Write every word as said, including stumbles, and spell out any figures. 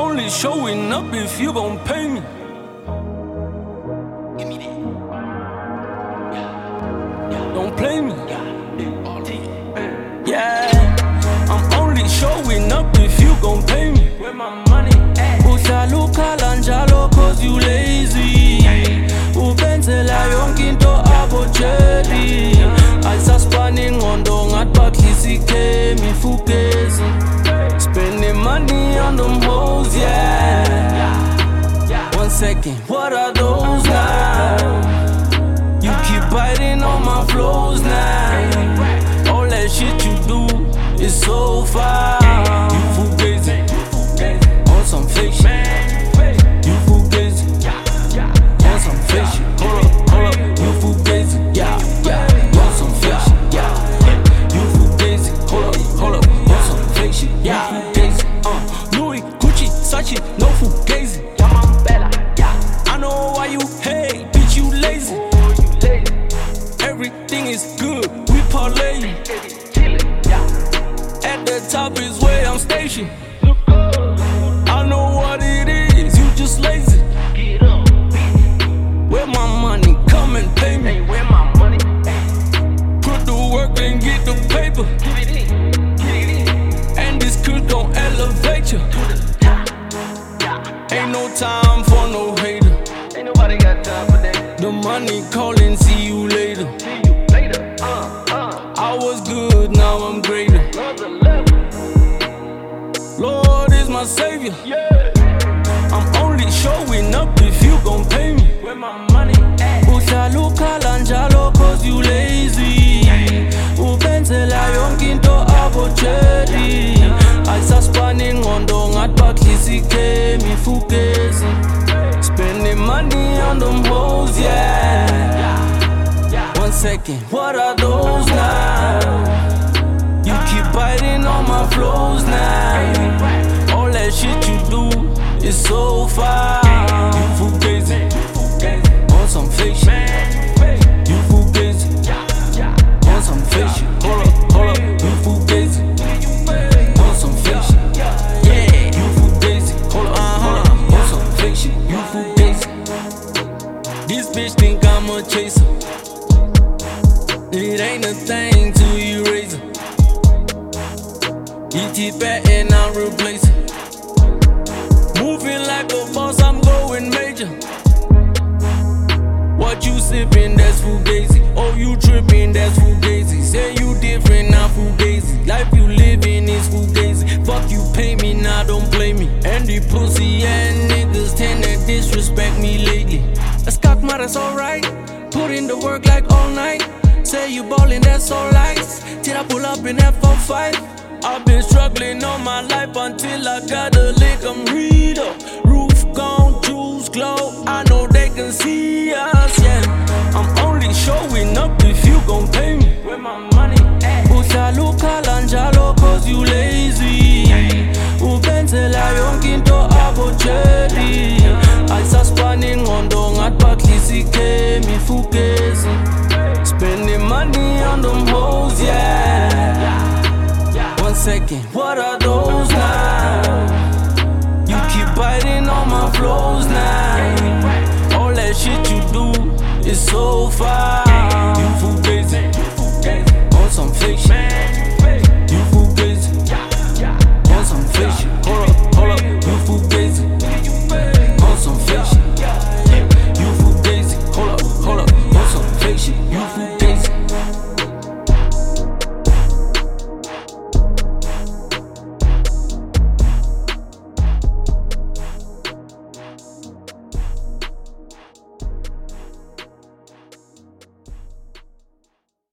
only showing up if you gon' pay me. Give me that. Don't play me. Yeah, I'm only showing up if you gon' pay me. Where my money at? Uhlala njalo cause you lazy. Ubenzela yonke into abotsheli. Ayisaspani ingqondo ngathi bakhisi ikhemi fukezi. Spending money on them hoes, yeah. One second, what are those now? You keep biting on my flows now. All that shit you do is so far. You fugazi, on some fake shit. You fugazi, on some fake shit. Hold up, hold up, you fugazi, yeah, yeah, on some fake shit, yeah. You fugazi, hold up, hold up, on some fake shit, yeah. Fugazi, uh, Louis, Gucci, Sachi, no fugazi. I know why you hate, bitch, you lazy. Everything is good, we parlay. At the top is where I'm stationed. I know what it is, you just lazy. Where my money, come and pay me. Put the work and get the paper. And this could gon' elevate you. Ain't no time for no hater. Ain't nobody got time for that. The money calling, see you later. See you later. Uh, uh. I was good, now I'm greater. Another level. Lord is my savior. Yeah. I'm only showing up if you gon' pay me. Where my money at? Uhlala njalo cause you lazy. Ubenzela yonke into abotsheli. Ayisaspani ingqondo ngathi bakhisi ikhemi fukezi. Spending money on them hoes, yeah. One second, what are those now? You keep biting on my flows now. All that shit you do is so far. You fugazi, on some fake shit. You fugazi, on some fake shit. Hold up, hold up, you fugazi, on some fake shit. Yeah, you fugazi, hold up, hold up, on some fake shit. You fugazi. This bitch think I'm a chaser. It ain't a thing till you raise it. E T back and I'll replace it. Moving like a boss, I'm going major. What you sippin', that's fugazi. Oh, you trippin', that's fugazi. Say you different, not fugazi. Life you livin' is fugazi. Fuck you, pay me, now don't play me. And the pussy and niggas tend to disrespect me lately. That's cock my, that's alright. Put in the work like all night. Say you ballin', that's alright. Till I pull up in F four five. I've been struggling all my life until I got a lick, I'm reader. Roof gone, jewels glow, I know they can see us, yeah. I'm only showing up if you gon' pay me. Where my money at? Uhlala njalo cause you lazy. Ubenzela yonke into abotsheli. Ayisaspani ingqondo ngathi bakhisi ikhemi fukezi. Spending money on them hoes, yeah. One second, what are those now? You keep biting on my flows now. All that shit you do is so far. You